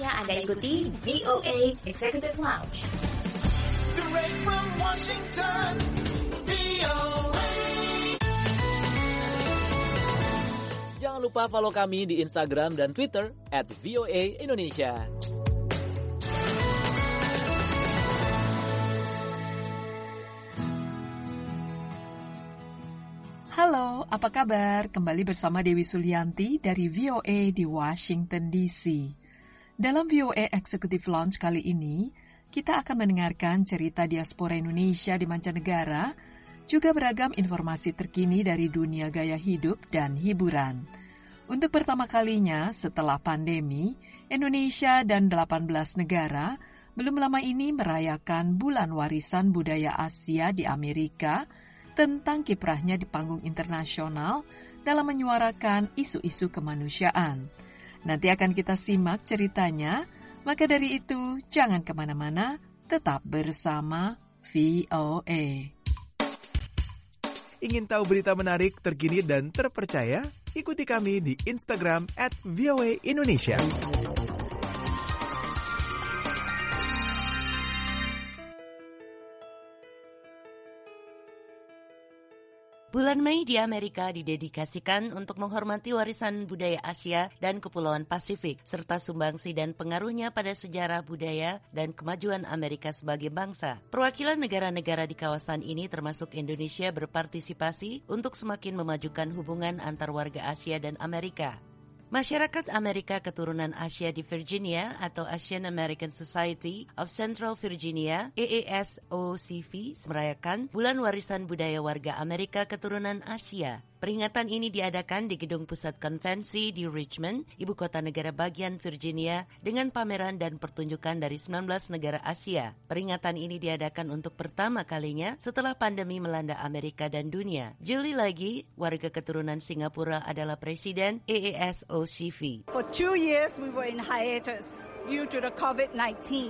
Saatnya Anda ikuti VOA Executive Lounge. Direct from Washington, VOA. Jangan lupa follow kami di Instagram dan Twitter @VOA Indonesia. Halo, apa kabar? Kembali bersama Dewi Sulianti dari VOA di Washington DC. Dalam VOA Executive Lounge kali ini, kita akan mendengarkan cerita diaspora Indonesia di mancanegara, juga beragam informasi terkini dari dunia gaya hidup dan hiburan. Untuk pertama kalinya setelah pandemi, Indonesia dan 18 negara belum lama ini merayakan Bulan Warisan Budaya Asia di Amerika tentang kiprahnya di panggung internasional dalam menyuarakan isu-isu kemanusiaan. Nanti akan kita simak ceritanya, maka dari itu jangan kemana-mana, tetap bersama VOA. Ingin tahu berita menarik, terkini, dan terpercaya? Ikuti kami di Instagram @VOA Indonesia. Bulan Mei di Amerika didedikasikan untuk menghormati warisan budaya Asia dan Kepulauan Pasifik, serta sumbangsi dan pengaruhnya pada sejarah budaya dan kemajuan Amerika sebagai bangsa. Perwakilan negara-negara di kawasan ini termasuk Indonesia berpartisipasi untuk semakin memajukan hubungan antar warga Asia dan Amerika. Masyarakat Amerika keturunan Asia di Virginia atau Asian American Society of Central Virginia (AASOCV) merayakan Bulan Warisan Budaya Warga Amerika Keturunan Asia. Peringatan ini diadakan di Gedung Pusat Konvensi di Richmond, ibu kota negara bagian Virginia, dengan pameran dan pertunjukan dari 19 negara Asia. Peringatan ini diadakan untuk pertama kalinya setelah pandemi melanda Amerika dan dunia. Julie Lagi, warga keturunan Singapura, adalah presiden AASOCV. For 2 years we were in hiatus due to the COVID-19.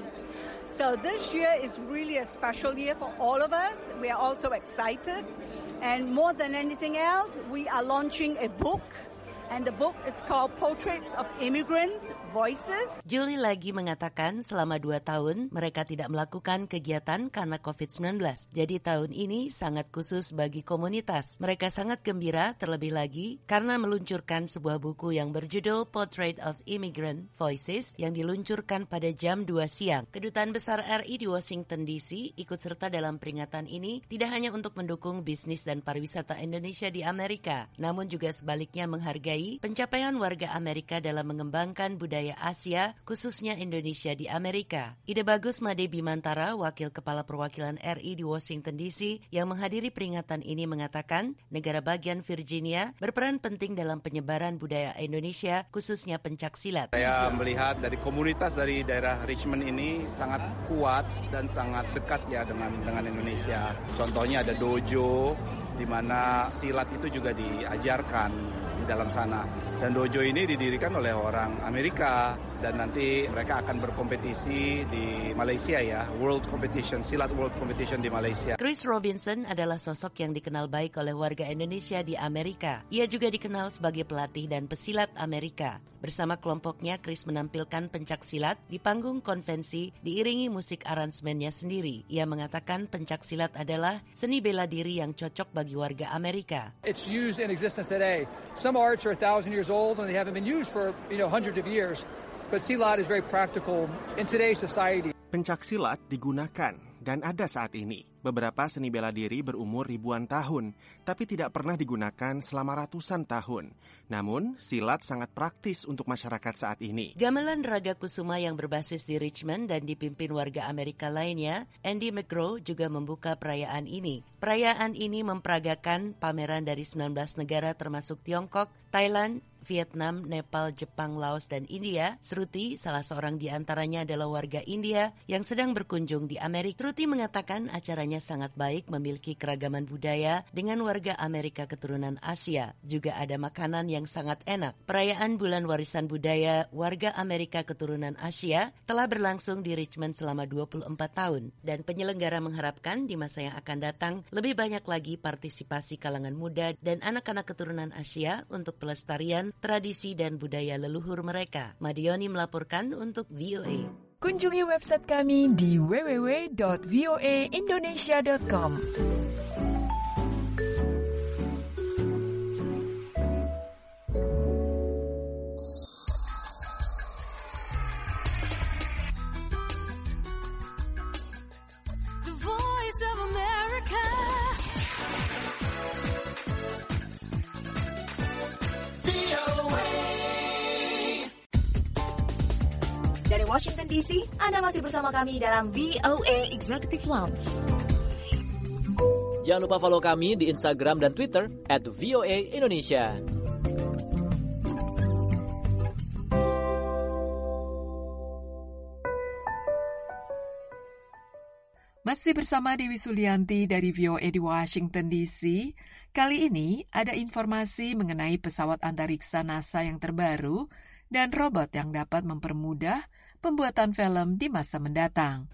So this year is really a special year for all of us. We are also excited. And more than anything else, we are launching a book. And the book is called Portraits of Immigrants, Voices. Julie Lagi mengatakan selama 2 tahun mereka tidak melakukan kegiatan karena COVID-19. Jadi tahun ini sangat khusus bagi komunitas. Mereka sangat gembira terlebih lagi karena meluncurkan sebuah buku yang berjudul Portrait of Immigrant Voices yang diluncurkan pada jam 2 siang. Kedutaan Besar RI di Washington DC ikut serta dalam peringatan ini tidak hanya untuk mendukung bisnis dan pariwisata Indonesia di Amerika, namun juga sebaliknya menghargai pencapaian warga Amerika dalam mengembangkan budaya Asia, khususnya Indonesia di Amerika. Ide Bagus Made Bimantara, Wakil Kepala Perwakilan RI di Washington DC yang menghadiri peringatan ini mengatakan, negara bagian Virginia berperan penting dalam penyebaran budaya Indonesia, khususnya pencaksilat. Saya melihat dari komunitas dari daerah Richmond ini sangat kuat dan sangat dekat ya dengan Indonesia. Contohnya ada dojo, di mana silat itu juga diajarkan di dalam sana. Dan dojo ini didirikan oleh orang Amerika dan nanti mereka akan berkompetisi di Malaysia ya, World Competition, Silat World Competition di Malaysia. Chris Robinson adalah sosok yang dikenal baik oleh warga Indonesia di Amerika. Ia juga dikenal sebagai pelatih dan pesilat Amerika. Bersama kelompoknya, Chris menampilkan pencaksilat di panggung konvensi diiringi musik aransemennya sendiri. Ia mengatakan pencaksilat adalah seni bela diri yang cocok bagi warga Amerika. It's used in existence today. Some arts are 1,000 years old and they haven't been used for, hundreds of years. But silat is very practical in today's society. Pencaksilat digunakan dan ada saat ini. Beberapa seni bela diri berumur ribuan tahun, tapi tidak pernah digunakan selama ratusan tahun. Namun, silat sangat praktis untuk masyarakat saat ini. Gamelan Raga Kusuma yang berbasis di Richmond dan dipimpin warga Amerika lainnya, Andy McGraw juga membuka perayaan ini. Perayaan ini memperagakan pameran dari 19 negara termasuk Tiongkok, Thailand, Vietnam, Nepal, Jepang, Laos, dan India. Sruti, salah seorang di antaranya adalah warga India yang sedang berkunjung di Amerika. Sruti mengatakan acaranya sangat baik, memiliki keragaman budaya dengan warga Amerika keturunan Asia. Juga ada makanan yang sangat enak. Perayaan Bulan Warisan Budaya Warga Amerika Keturunan Asia telah berlangsung di Richmond selama 24 tahun. Dan penyelenggara mengharapkan di masa yang akan datang lebih banyak lagi partisipasi kalangan muda dan anak-anak keturunan Asia untuk pelestarian tradisi dan budaya leluhur mereka. Madioni melaporkan untuk VOA. Kunjungi website kami di www.voaindonesia.com. The Voice of America. Dari Washington DC, Anda masih bersama kami dalam VOA Executive Lounge. Jangan lupa follow kami di Instagram dan Twitter @VOA_Indonesia. Masih bersama Dewi Sulianti dari VOA di Washington DC. Kali ini ada informasi mengenai pesawat antariksa NASA yang terbaru dan robot yang dapat mempermudah pembuatan film di masa mendatang.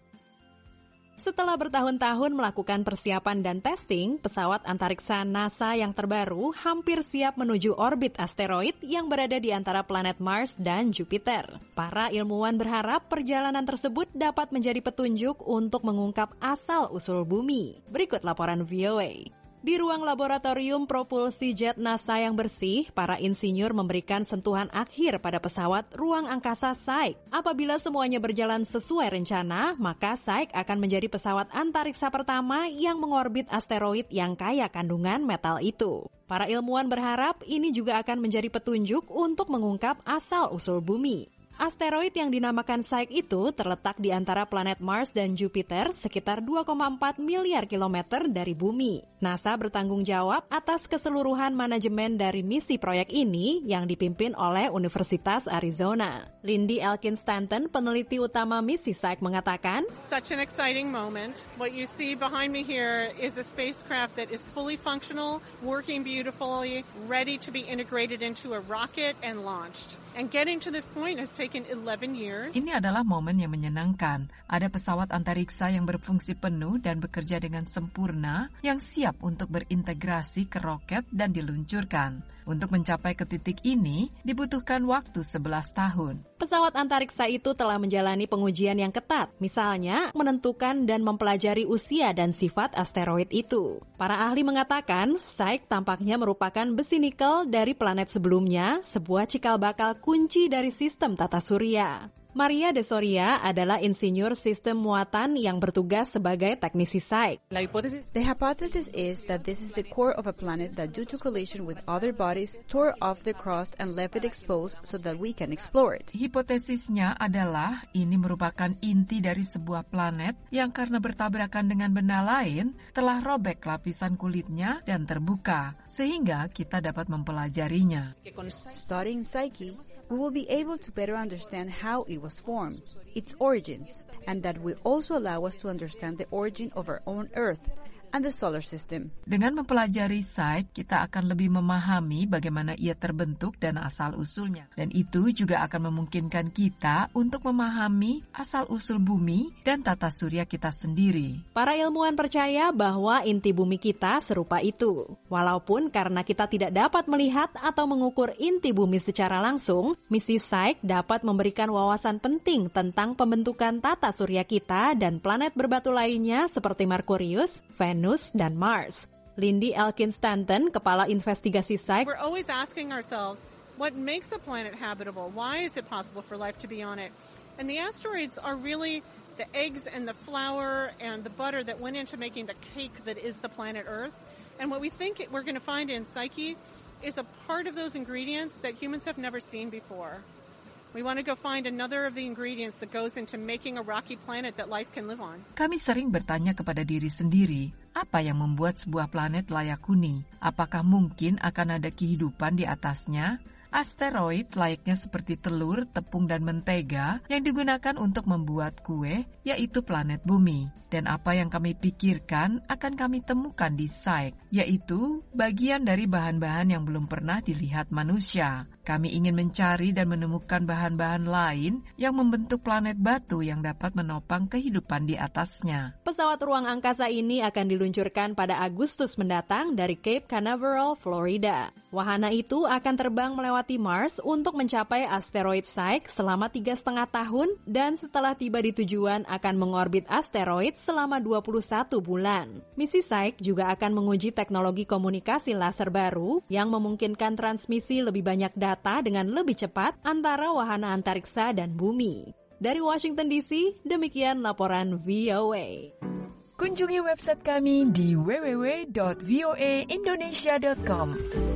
Setelah bertahun-tahun melakukan persiapan dan testing, pesawat antariksa NASA yang terbaru hampir siap menuju orbit asteroid yang berada di antara planet Mars dan Jupiter. Para ilmuwan berharap perjalanan tersebut dapat menjadi petunjuk untuk mengungkap asal-usul bumi. Berikut laporan VOA. Di ruang laboratorium propulsi jet NASA yang bersih, para insinyur memberikan sentuhan akhir pada pesawat ruang angkasa Psyche. Apabila semuanya berjalan sesuai rencana, maka Psyche akan menjadi pesawat antariksa pertama yang mengorbit asteroid yang kaya kandungan metal itu. Para ilmuwan berharap ini juga akan menjadi petunjuk untuk mengungkap asal-usul bumi. Asteroid yang dinamakan Psyche itu terletak di antara planet Mars dan Jupiter sekitar 2,4 miliar kilometer dari bumi. NASA bertanggung jawab atas keseluruhan manajemen dari misi proyek ini yang dipimpin oleh Universitas Arizona. Lindy Elkin Stanton, peneliti utama misi Psyche, mengatakan, Such an exciting moment. What you see behind me here is a spacecraft that is fully functional, working beautifully, ready to be integrated into a rocket and launched. And getting to this point has taken 11 years. Ini adalah momen yang menyenangkan. Ada pesawat antariksa yang berfungsi penuh dan bekerja dengan sempurna yang siap untuk berintegrasi ke roket dan diluncurkan. Untuk mencapai ke titik ini, dibutuhkan waktu 11 tahun. Pesawat antariksa itu telah menjalani pengujian yang ketat, misalnya menentukan dan mempelajari usia dan sifat asteroid itu. Para ahli mengatakan, Psyche tampaknya merupakan besi nikel dari planet sebelumnya, sebuah cikal bakal kunci dari sistem tata surya. Maria de Soria adalah insinyur sistem muatan yang bertugas sebagai teknisi Psyche. The hypothesis is that this is the core of a planet that due to collision with other bodies tore off the crust and left it exposed so that we can explore it. Hipotesisnya adalah ini merupakan inti dari sebuah planet yang karena bertabrakan dengan benda lain telah robek lapisan kulitnya dan terbuka, sehingga kita dapat mempelajarinya. Studying Psyche, we will be able to better understand how it was formed, its origins, and that will also allow us to understand the origin of our own Earth and the solar system. Dengan mempelajari Psyche, kita akan lebih memahami bagaimana ia terbentuk dan asal-usulnya. Dan itu juga akan memungkinkan kita untuk memahami asal-usul bumi dan tata surya kita sendiri. Para ilmuwan percaya bahwa inti bumi kita serupa itu. Walaupun karena kita tidak dapat melihat atau mengukur inti bumi secara langsung, misi Psyche dapat memberikan wawasan penting tentang pembentukan tata surya kita dan planet berbatu lainnya seperti Merkurius, Venus, dan Mars. Lindy Elkin Stanton, kepala investigasi Psyche. We're always asking ourselves, what makes a planet habitable? Why is it possible for life to be on it? And the asteroids are really the eggs and the flour and the butter that went into making the cake that is the planet Earth. And what we think we're going to find in Psyche is a part of those ingredients that humans have never seen before. We want to go find another of the ingredients that goes into making a rocky planet that life can live on. Kami sering bertanya kepada diri sendiri, apa yang membuat sebuah planet layak huni? Apakah mungkin akan ada kehidupan di atasnya? Asteroid layaknya seperti telur, tepung, dan mentega yang digunakan untuk membuat kue, yaitu planet bumi. Dan apa yang kami pikirkan akan kami temukan di Psyche, yaitu bagian dari bahan-bahan yang belum pernah dilihat manusia. Kami ingin mencari dan menemukan bahan-bahan lain yang membentuk planet batu yang dapat menopang kehidupan di atasnya. Pesawat ruang angkasa ini akan diluncurkan pada Agustus mendatang dari Cape Canaveral, Florida. Wahana itu akan terbang melewati Mars untuk mencapai asteroid Psyche selama 3,5 tahun dan setelah tiba di tujuan akan mengorbit asteroid selama 21 bulan. Misi Psyche juga akan menguji teknologi komunikasi laser baru yang memungkinkan transmisi lebih banyak data dengan lebih cepat antara wahana antariksa dan bumi. Dari Washington DC, demikian laporan VOA. Kunjungi website kami di www.voaindonesia.com.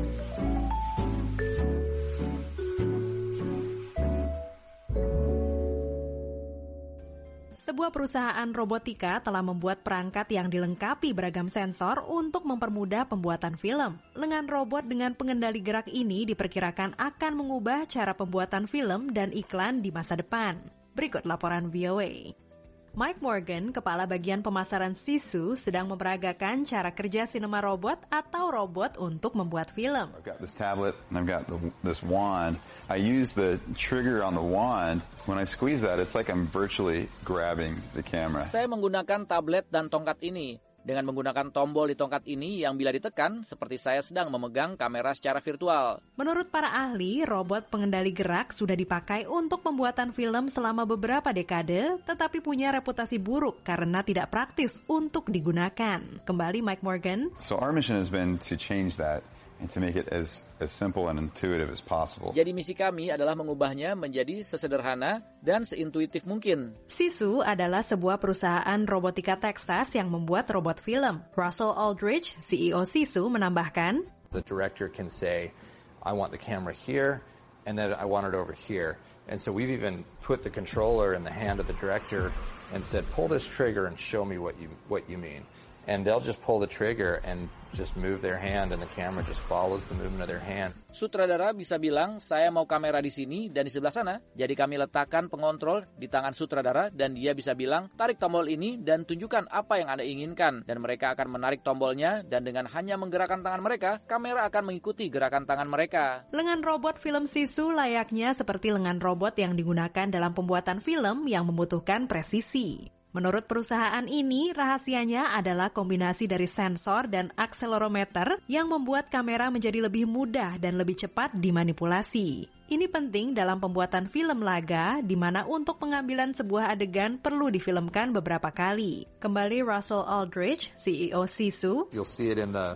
Sebuah perusahaan robotika telah membuat perangkat yang dilengkapi beragam sensor untuk mempermudah pembuatan film. Lengan robot dengan pengendali gerak ini diperkirakan akan mengubah cara pembuatan film dan iklan di masa depan. Berikut laporan VOA. Mike Morgan, kepala bagian pemasaran Sisu, sedang memperagakan cara kerja sinema robot atau robot untuk membuat film. I've got this tablet and I've got this wand. I use the trigger on the wand. When I squeeze that, it's like I'm virtually grabbing the camera. Saya menggunakan tablet dan tongkat ini. Dengan menggunakan tombol di tongkat ini yang bila ditekan, seperti saya sedang memegang kamera secara virtual. Menurut para ahli, robot pengendali gerak sudah dipakai untuk pembuatan film selama beberapa dekade, tetapi punya reputasi buruk karena tidak praktis untuk digunakan. Kembali Mike Morgan. So our mission has been to change that and to make it as simple and intuitive as possible. Jadi misi kami adalah mengubahnya menjadi sesederhana dan seintuitif mungkin. Sisu adalah sebuah perusahaan robotika Texas yang membuat robot film. Russell Aldrich, CEO Sisu, menambahkan, The director can say, I want the camera here, and then I want it over here. And so we've even put the controller in the hand of the director and said, pull this trigger and show me what you mean. And they'll just pull the trigger and just move their hand and the camera just follows the movement of their hand. Sutradara bisa bilang, saya mau kamera di sini dan di sebelah sana. Jadi kami letakkan pengontrol di tangan sutradara dan dia bisa bilang, tarik tombol ini dan tunjukkan apa yang Anda inginkan. Dan mereka akan menarik tombolnya dan dengan hanya menggerakkan tangan mereka, kamera akan mengikuti gerakan tangan mereka. Lengan robot film Sisu layaknya seperti lengan robot yang digunakan dalam pembuatan film yang membutuhkan presisi. Menurut perusahaan ini, rahasianya adalah kombinasi dari sensor dan akselerometer yang membuat kamera menjadi lebih mudah dan lebih cepat dimanipulasi. Ini penting dalam pembuatan film laga, di mana untuk pengambilan sebuah adegan perlu difilmkan beberapa kali. Kembali Russell Aldrich, CEO Sisu. You'll see it in the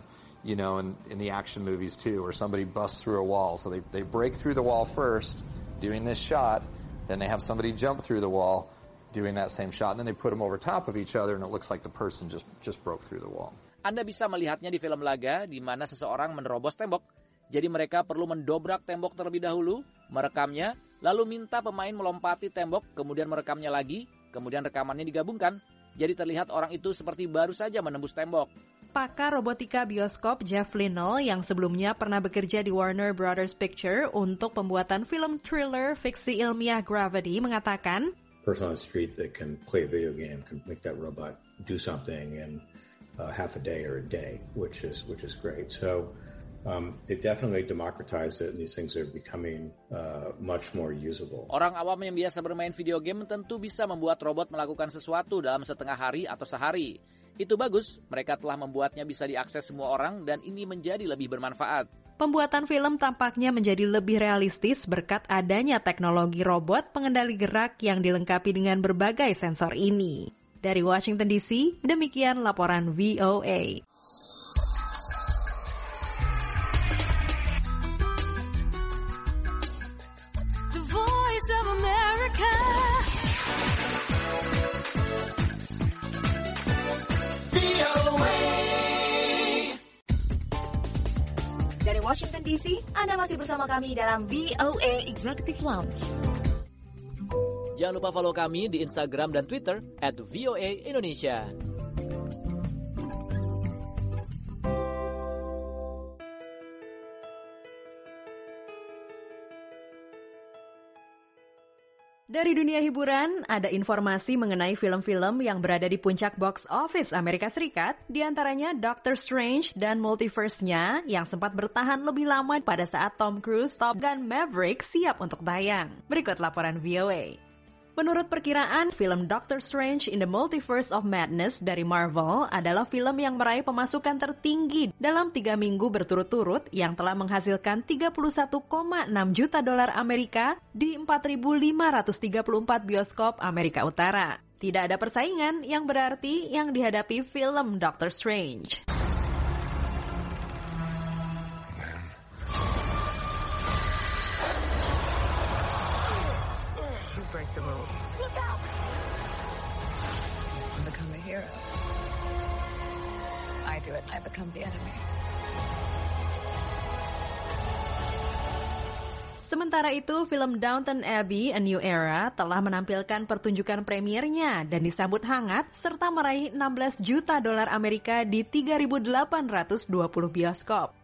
in the action movies too, where somebody busts through a wall. So they break through the wall first, doing this shot, then they have somebody jump through the wall, doing that same shot, and then they put them over top of each other, and it looks like the person just broke through the wall. Anda bisa melihatnya di film laga, di mana seseorang menerobos tembok. Jadi mereka perlu mendobrak tembok terlebih dahulu, merekamnya, lalu minta pemain melompati tembok, kemudian merekamnya lagi, kemudian rekamannya digabungkan. Jadi terlihat orang itu seperti baru saja menembus tembok. Pakar robotika bioskop Jeff Linnell yang sebelumnya pernah bekerja di Warner Brothers Picture untuk pembuatan film thriller fiksi ilmiah Gravity mengatakan, person on the street that can play a video game can make that robot do something in half a day or a day, which is great. So it definitely democratized it, and these things are becoming much more usable. Orang awam yang biasa bermain video game tentu bisa membuat robot melakukan sesuatu dalam setengah hari atau sehari. Itu bagus, mereka telah membuatnya bisa diakses semua orang dan ini menjadi lebih bermanfaat. Pembuatan film tampaknya menjadi lebih realistis berkat adanya teknologi robot pengendali gerak yang dilengkapi dengan berbagai sensor ini. Dari Washington DC, demikian laporan VOA. The Voice of America. Dari Washington DC, Anda masih bersama kami dalam VOA Executive Lounge. Jangan lupa follow kami di Instagram dan Twitter @VOA Indonesia. Dari dunia hiburan, ada informasi mengenai film-film yang berada di puncak box office Amerika Serikat, diantaranya Doctor Strange dan Multiverse-nya yang sempat bertahan lebih lama pada saat Tom Cruise Top Gun Maverick siap untuk tayang. Berikut laporan VOA. Menurut perkiraan, film Doctor Strange in the Multiverse of Madness dari Marvel adalah film yang meraih pemasukan tertinggi dalam 3 minggu berturut-turut yang telah menghasilkan 31,6 juta dolar Amerika di 4.534 bioskop Amerika Utara. Tidak ada persaingan yang berarti yang dihadapi film Doctor Strange. Break the rules. Look out! Become a hero. I do it, I become the enemy. Sementara itu, film Downton Abbey: A New Era telah menampilkan pertunjukan premiernya dan disambut hangat serta meraih 16 juta dolar Amerika di 3.820 bioskop.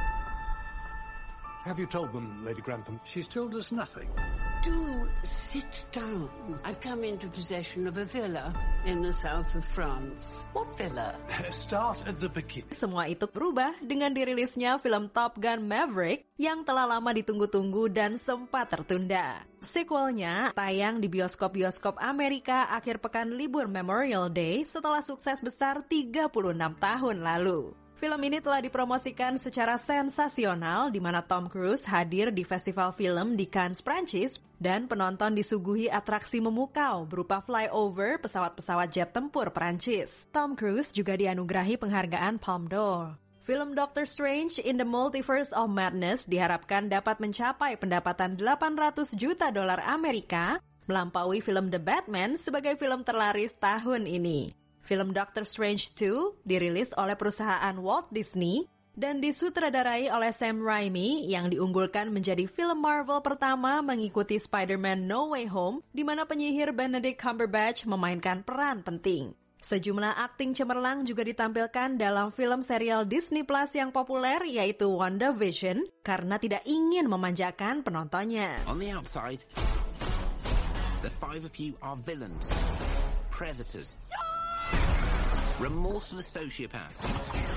Have you told them, Lady Grantham? She's told us nothing. Do sit down. I've come into possession of a villa in the south of France. What villa? Start at the beginning. Semua itu berubah dengan dirilisnya film Top Gun Maverick yang telah lama ditunggu-tunggu dan sempat tertunda. Sequelnya tayang di bioskop-bioskop Amerika akhir pekan libur Memorial Day setelah sukses besar 36 tahun lalu. Film ini telah dipromosikan secara sensasional di mana Tom Cruise hadir di festival film di Cannes, Prancis, dan penonton disuguhi atraksi memukau berupa flyover pesawat-pesawat jet tempur Prancis. Tom Cruise juga dianugerahi penghargaan Palme d'Or. Film Doctor Strange in the Multiverse of Madness diharapkan dapat mencapai pendapatan 800 juta dolar Amerika, melampaui film The Batman sebagai film terlaris tahun ini. Film Doctor Strange 2 dirilis oleh perusahaan Walt Disney dan disutradarai oleh Sam Raimi yang diunggulkan menjadi film Marvel pertama mengikuti Spider-Man No Way Home, di mana penyihir Benedict Cumberbatch memainkan peran penting. Sejumlah akting cemerlang juga ditampilkan dalam film serial Disney Plus yang populer yaitu WandaVision karena tidak ingin memanjakan penontonnya. On the outside, the 5 of you are villains, predators. Remorseless sociopaths.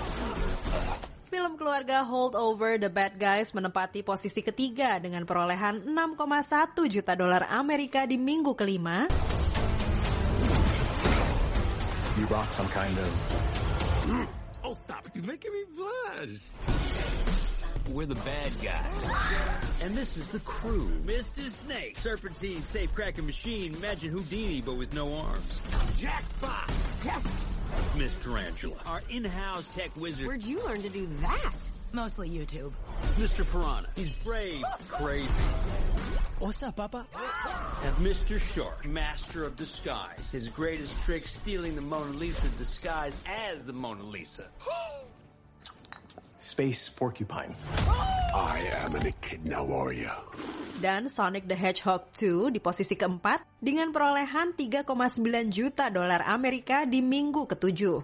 Film keluarga Holdover The Bad Guys menempati posisi ketiga dengan perolehan 6,1 juta dolar Amerika di minggu kelima. You rock some kind of... Oh, stop it. You're making me blush. We're the bad guys. And this is the crew. Mr. Snake, Serpentine, Safe-Cracking Machine, imagine Houdini but with no arms. Jackpot! Yes! Miss Tarantula, our in-house tech wizard. Where'd you learn to do that? Mostly YouTube. Mr. Piranha, he's brave, crazy. What's up, Papa? And Mr. Shark, master of disguise. His greatest trick, stealing the Mona Lisa disguised as the Mona Lisa. Space Porcupine. I am an Echidna warrior. Dan Sonic the Hedgehog 2 di posisi keempat dengan perolehan 3,9 juta dolar Amerika di minggu ketujuh.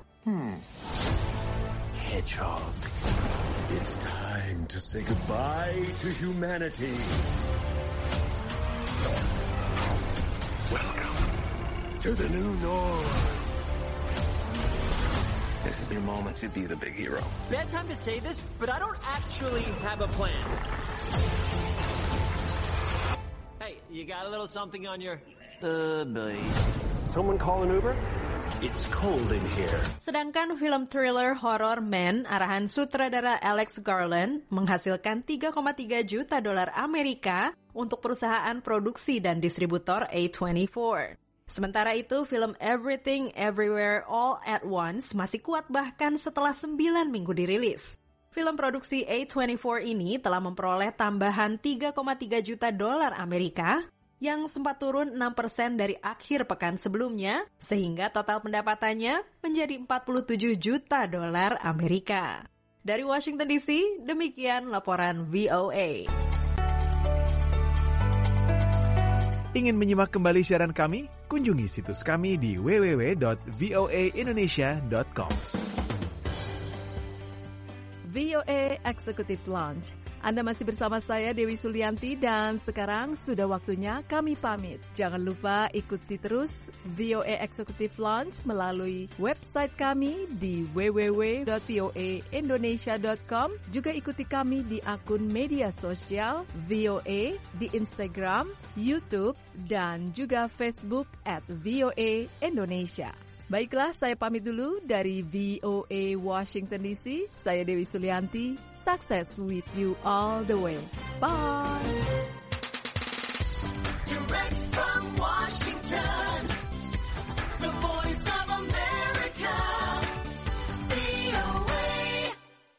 Hedgehog. It's time to say goodbye to humanity. Welcome to the new norm. This is your moment to be the big hero. Bad time to say this, but I don't actually have a plan. Hey, you got a little something on your... buddy. Someone call an Uber? It's cold in here. Sedangkan film thriller horror Man arahan sutradara Alex Garland menghasilkan 3,3 juta dolar Amerika untuk perusahaan produksi dan distributor A24. Sementara itu, film Everything Everywhere All at Once masih kuat bahkan setelah 9 minggu dirilis. Film produksi A24 ini telah memperoleh tambahan 3,3 juta dolar Amerika yang sempat turun 6% dari akhir pekan sebelumnya, sehingga total pendapatannya menjadi 47 juta dolar Amerika. Dari Washington DC, demikian laporan VOA. Ingin menyimak kembali siaran kami? Kunjungi situs kami di www.voaindonesia.com. VOA Executive Lounge, Anda masih bersama saya Dewi Sulianti dan sekarang sudah waktunya kami pamit. Jangan lupa ikuti terus VOA Executive Lounge melalui website kami di www.voaindonesia.com. Juga ikuti kami di akun media sosial VOA di Instagram, YouTube, dan juga Facebook @VOA Indonesia. Baiklah, saya pamit dulu dari VOA Washington DC. Saya Dewi Sulianti. Success with you all the way. Bye!